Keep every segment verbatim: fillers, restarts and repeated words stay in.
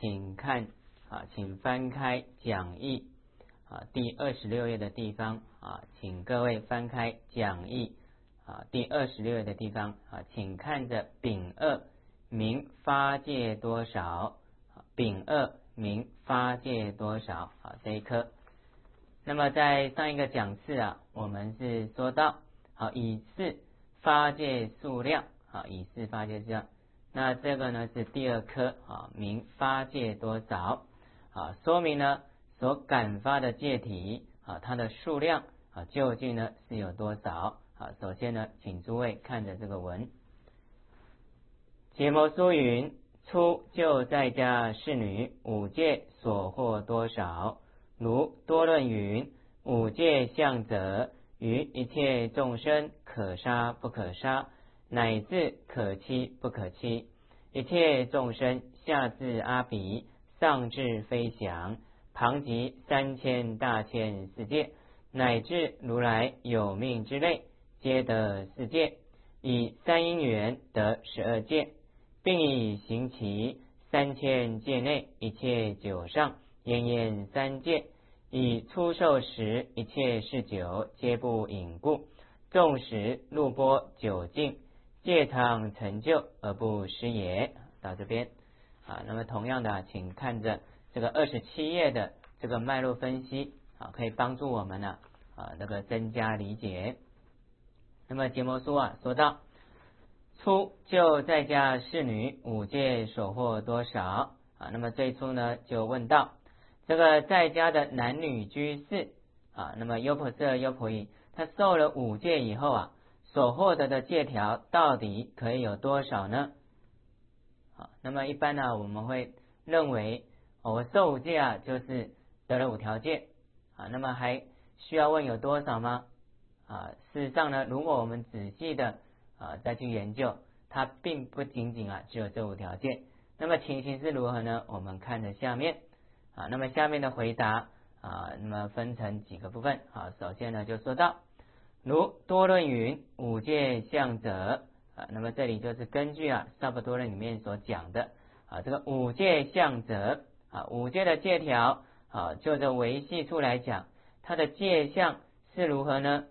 请看啊，请翻开讲义啊第二十六页的地方啊，请各位翻开讲义啊第二十六页的地方啊，请看着丙二明发界多少，丙二明发界多少啊这一科。那么在上一个讲次啊，我们是说到好以示发界数量啊，以示发界数量。那这个呢是第二科啊，明发界多少啊，说明呢所感发的界体啊，它的数量啊究竟呢是有多少啊？首先呢，请诸位看着这个文，解摩书云：初就在家侍女五戒所获多少？如多论云：五戒相者，于一切众生可杀不可杀，乃至可欺不可欺。一切众生下至阿鼻，上至飞翔，旁及三千大千世界，乃至如来有命之类，皆得世界。以三因缘得十二界，并以行其三千界内一切九上奄奄三界，以出受时一切是酒皆不饮故，纵使入波酒尽，戒常成就而不失也。到这边啊，那么同样的，请看着这个二十七页的这个脉络分析啊，可以帮助我们呢啊那个增加理解。那么结摩书啊说到，初就在家侍女五戒所获多少啊？那么最初呢就问到这个在家的男女居士啊，那么优婆塞优婆夷，他受了五戒以后啊，所获得的戒条到底可以有多少呢？啊，那么一般呢我们会认为，哦、我受五戒啊就是得了五条戒啊，那么还需要问有多少吗？啊，事实上呢，如果我们仔细的啊再去研究，它并不仅仅啊只有这五条戒。那么情形是如何呢？我们看着下面啊，那么下面的回答啊，那么分成几个部分啊。首先呢就说到，如多论云五戒相者啊，那么这里就是根据啊萨婆多论里面所讲的啊，这个五戒相者啊，五戒的戒条啊，就这维系处来讲，它的戒相是如何呢？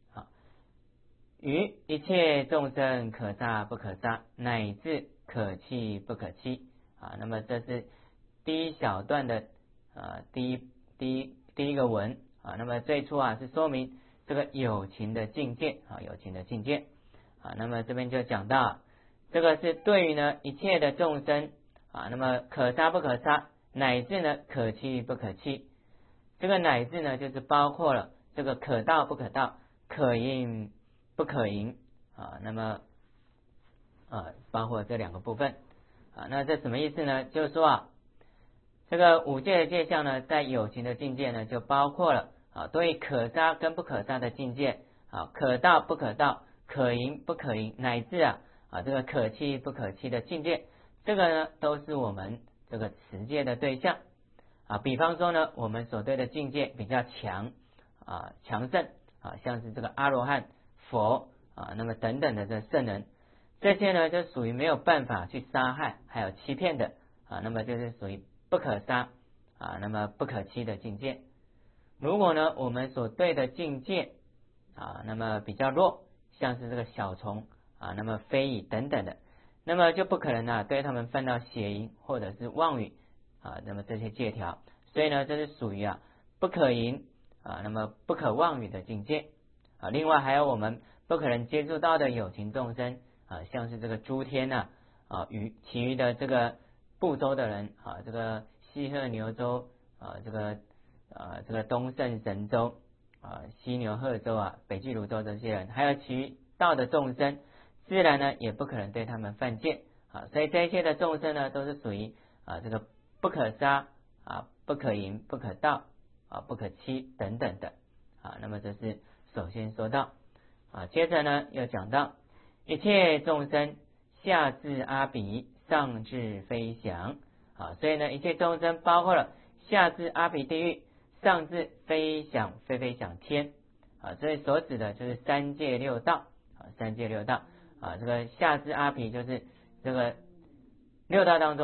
于一切众生可杀不可杀，乃至可欺不可欺啊。那么这是第一小段的啊第一第一第一个文啊。那么最初啊是说明这个有情的境界啊，有情的境界啊。那么这边就讲到，这个是对于呢一切的众生啊，那么可杀不可杀，乃至呢可欺不可欺。这个乃至呢就是包括了这个可道不可道，可淫不可淫啊，那么啊包括这两个部分啊，那这什么意思呢？就是说啊，这个五戒的戒相呢，在有情的境界呢，就包括了啊对可杀跟不可杀的境界啊，可道不可道，可淫不可淫，乃至啊啊这个可欺不可欺的境界，这个呢都是我们这个持戒的对象啊。比方说呢，我们所对的境界比较强啊强盛啊，像是这个阿罗汉、佛啊，那么等等的这圣人，这些呢就属于没有办法去杀害还有欺骗的啊，那么就是属于不可杀啊，那么不可欺的境界。如果呢我们所对的境界啊，那么比较弱，像是这个小虫啊，那么非蚁等等的，那么就不可能啊对他们犯到邪淫或者是妄语啊，那么这些戒条，所以呢这是属于啊不可淫啊，那么不可妄语的境界。啊，另外还有我们不可能接触到的有情众生啊，像是这个诸天呐啊，与其余的这个部洲的人啊，这个西鹤牛州啊，这个啊这个东胜神州啊，西牛贺州啊，北俱泸州这些人，还有其余道的众生，自然呢也不可能对他们犯戒啊，所以这些的众生呢，都是属于啊这个不可杀啊、不可淫、不可盗啊、不可欺等等的啊，那么这是首先说到啊，接着呢又讲到一切众生下至阿鼻，上至飞翔啊，所以呢一切众生包括了下至阿鼻地狱，上至飞翔飞飞翔天啊，所以所指的就是三界六道啊，三界六道啊，这个下至阿鼻就是这个六道当中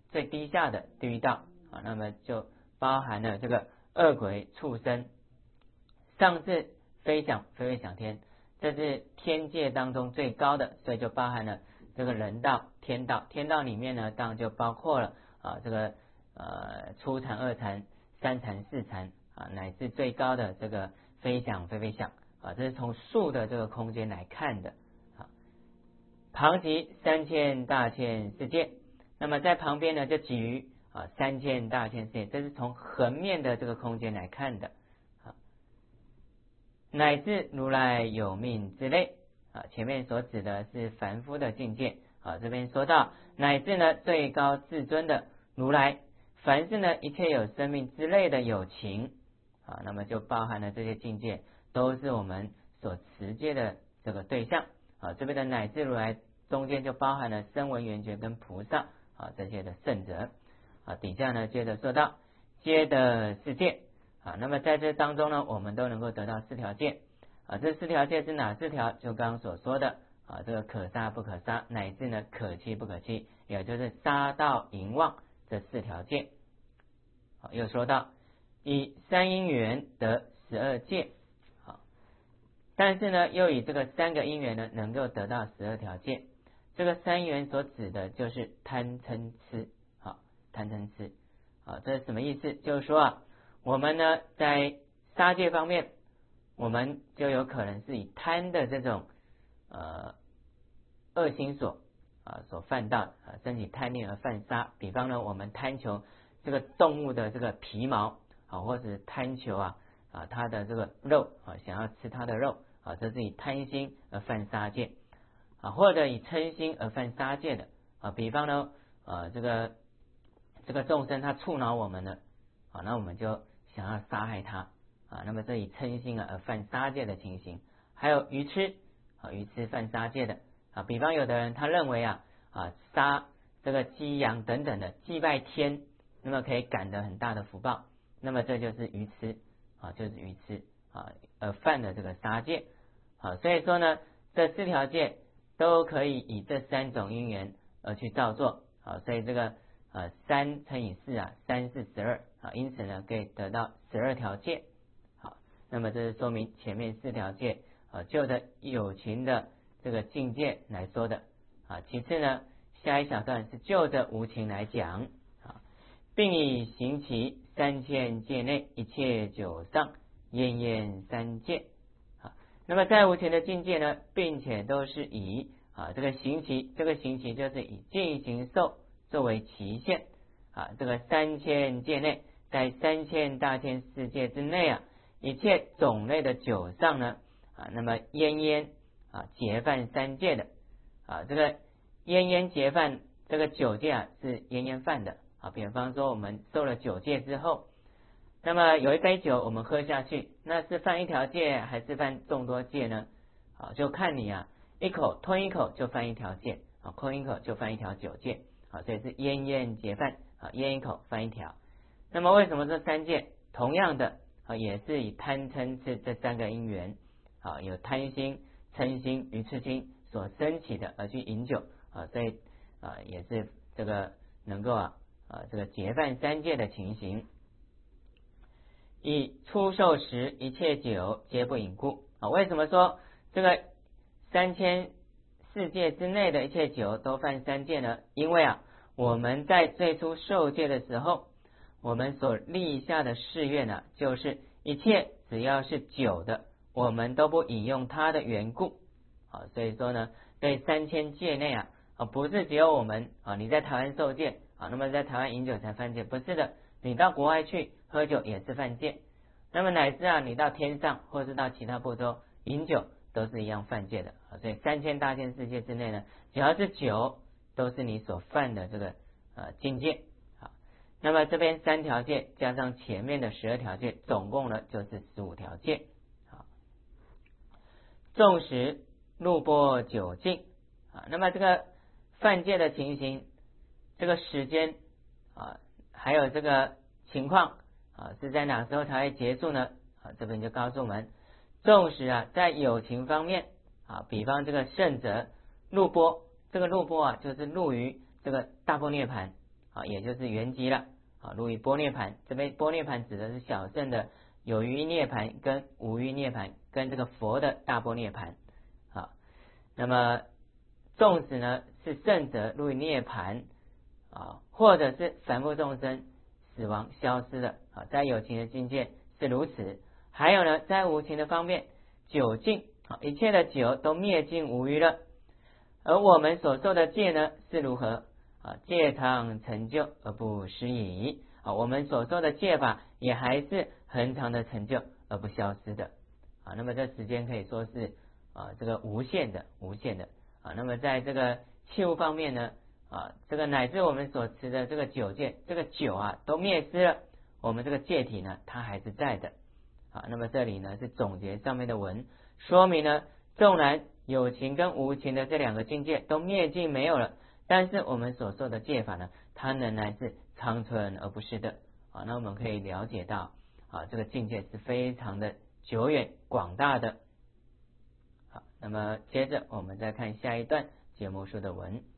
最低下的地狱道啊，那么就包含了这个恶鬼、畜生，上至飞翔、飞飞翔天，这是天界当中最高的，所以就包含了这个人道、天道。天道里面呢，当然就包括了啊这个呃初禅、二禅、三禅、四禅啊，乃至最高的这个飞翔、飞飞翔啊，这是从数的这个空间来看的啊。旁及三千大千世界，那么在旁边呢就给予啊三千大千世界，这是从横面的这个空间来看的啊。乃至如来有命之类啊，前面所指的是凡夫的境界啊，这边说到乃至呢最高至尊的如来，凡是呢一切有生命之类的有情啊，那么就包含了这些境界，都是我们所持戒的这个对象啊。这边的乃至如来中间就包含了声闻缘觉跟菩萨啊这些的圣者啊。底下呢接着说到皆得世界啊，那么在这当中呢，我们都能够得到四条戒啊。这四条戒是哪四条？就刚刚所说的啊，这个可杀不可杀，乃至呢可欺不可欺，也就是杀盗淫妄这四条戒。好，又说到以三因缘得十二戒，好，但是呢又以这个三个因缘呢能够得到十二条戒。这个三缘所指的就是贪嗔痴，好，贪嗔痴啊，这是什么意思？就是说啊，我们呢在杀戒方面，我们就有可能是以贪的这种呃恶心所啊所犯到啊，升起贪念而犯杀。比方呢，我们贪求这个动物的这个皮毛啊，或者贪求啊啊它的这个肉啊，想要吃它的肉啊，这是以贪心而犯杀戒啊，或者以嗔心而犯杀戒的啊。比方呢，呃，这个这个众生他触恼我们了啊，那我们就想要杀害他啊，那么这以嗔心而犯杀戒的情形。还有愚痴啊，愚痴犯杀戒的啊。比方有的人他认为啊啊杀这个鸡羊等等的祭拜天，那么可以感得很大的福报，那么这就是愚痴啊，就是愚痴啊而犯的这个杀戒啊。所以说呢，这四条戒都可以以这三种因缘而去造作啊，所以这个呃三乘以四啊，三四十二啊，因此呢可以得到十二条戒。好，那么这是说明前面四条戒啊，就着有情的这个境界来说的啊。其次呢，下一小段是就着无情来讲啊，并以行其三千戒内一切九上奄奄三界。那么在无情的境界呢，并且都是以啊这个行期，这个行期就是以尽行受作为期限啊。这个三千界内，在三千大千世界之内啊，一切种类的九上呢啊，那么奄奄啊结犯三界的啊，这个奄奄结犯这个九戒啊是奄奄犯的啊。比方说我们受了九戒之后，那么有一杯酒我们喝下去，那是犯一条戒还是犯众多戒呢？啊，就看你啊，一口吞一口就犯一条戒啊，吞一口就犯一条酒戒啊，所以是奄奄结犯啊，咽一口犯一条。那么为什么这三戒同样的啊，也是以贪嗔痴这三个因缘啊，有贪心、嗔心、愚痴心所升起的而去饮酒啊，所以啊也是这个能够啊啊这个结犯三戒的情形。以初受时一切酒皆不饮故啊，为什么说这个三千世界之内的一切酒都犯三戒呢？因为啊，我们在最初受戒的时候，我们所立下的誓愿呢，就是一切只要是酒的，我们都不饮用它的缘故啊。所以说呢，对三千戒内啊，啊不是只有我们啊，你在台湾受戒啊，那么在台湾饮酒才犯戒，不是的，你到国外去喝酒也是犯戒。那么乃至啊，你到天上或是到其他部洲饮酒都是一样犯戒的啊。所以三千大千世界之内呢，只要是酒，都是你所犯的这个呃境界啊。那么这边三条戒加上前面的十二条戒，总共呢就是十五条戒啊。纵使入钵酒尽啊，那么这个犯戒的情形，这个时间啊，还有这个情况啊，是在哪时候才会结束呢？啊，这边就告诉我们，纵使啊，在有情方面啊，比方这个圣者入钵，这个入钵啊，就是入于这个大般涅盘啊，也就是圆寂了啊，入于般涅盘。这边般涅盘指的是小圣的有余涅盘跟无余涅盘，跟这个佛的大般涅盘啊。那么纵使呢是圣者入于涅盘啊，或者是凡夫众生死亡消失了啊，在有情的境界是如此。还有呢，在无情的方面，酒尽啊，一切的酒都灭尽无余了。而我们所受的戒呢是如何啊？戒常成就而不失矣啊，我们所受的戒法也还是恒常的成就而不消失的啊。那么这时间可以说是啊这个无限的无限的啊。那么在这个器物方面呢啊，这个乃至我们所持的这个酒戒，这个酒啊都灭失了，我们这个戒体呢它还是在的啊。那么这里呢是总结上面的文，说明呢纵然有情跟无情的这两个境界都灭尽没有了，但是我们所受的戒法呢，它仍然是长存而不失的啊。那我们可以了解到啊，这个境界是非常的久远广大的。好，那么接着我们再看下一段节目书的文。